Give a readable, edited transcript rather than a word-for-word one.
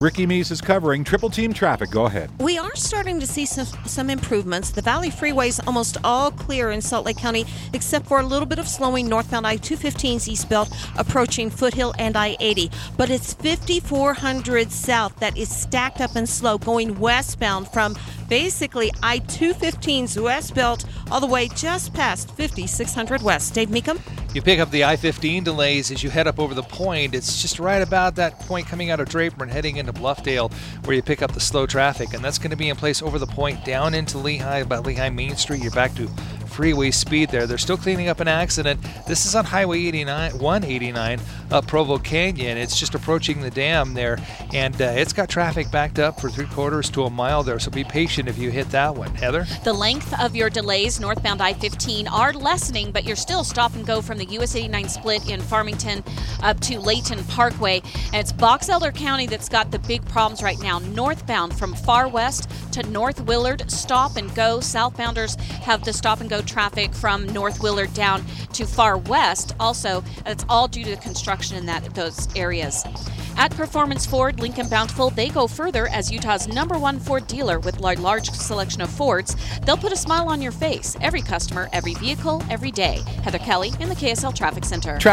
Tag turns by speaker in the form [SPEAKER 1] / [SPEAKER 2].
[SPEAKER 1] Ricky Meese is covering Triple Team traffic. Go ahead.
[SPEAKER 2] We are starting to see some improvements. The Valley Freeway is almost all clear in Salt Lake County, except for a little bit of slowing northbound I-215's eastbound approaching Foothill and I-80. But it's 5400 south that is stacked up and slow going westbound from basically I-215's westbound all the way just past 5600 west. Dave Meekum?
[SPEAKER 3] You pick up the I-15 delays as you head up over the point. It's just right about that point coming out of Draper and heading into Bluffdale where you pick up the slow traffic. And that's going to be in place over the point down into Lehigh, about Lehigh Main Street. You're back to freeway speed there. They're still cleaning up an accident. This is on Highway 189 up Provo Canyon. It's just approaching the dam there, and it's got traffic backed up for 3/4 to a mile there, so be patient if you hit that one. Heather?
[SPEAKER 4] The length of your delays northbound I-15 are lessening, but you're still stop and go from the US 89 split in Farmington up to Layton Parkway. And it's Box Elder County that's got the big problems right now. Northbound from Far West to North Willard, stop and go. Southbounders have the stop and go traffic from North Willard down to Far West. Also, it's all due to construction in those areas. At Performance Ford, Lincoln Bountiful, they go further as Utah's #1 Ford dealer with a large selection of Fords. They'll put a smile on your face. Every customer, every vehicle, every day. Heather Kelly in the KSL Traffic Center.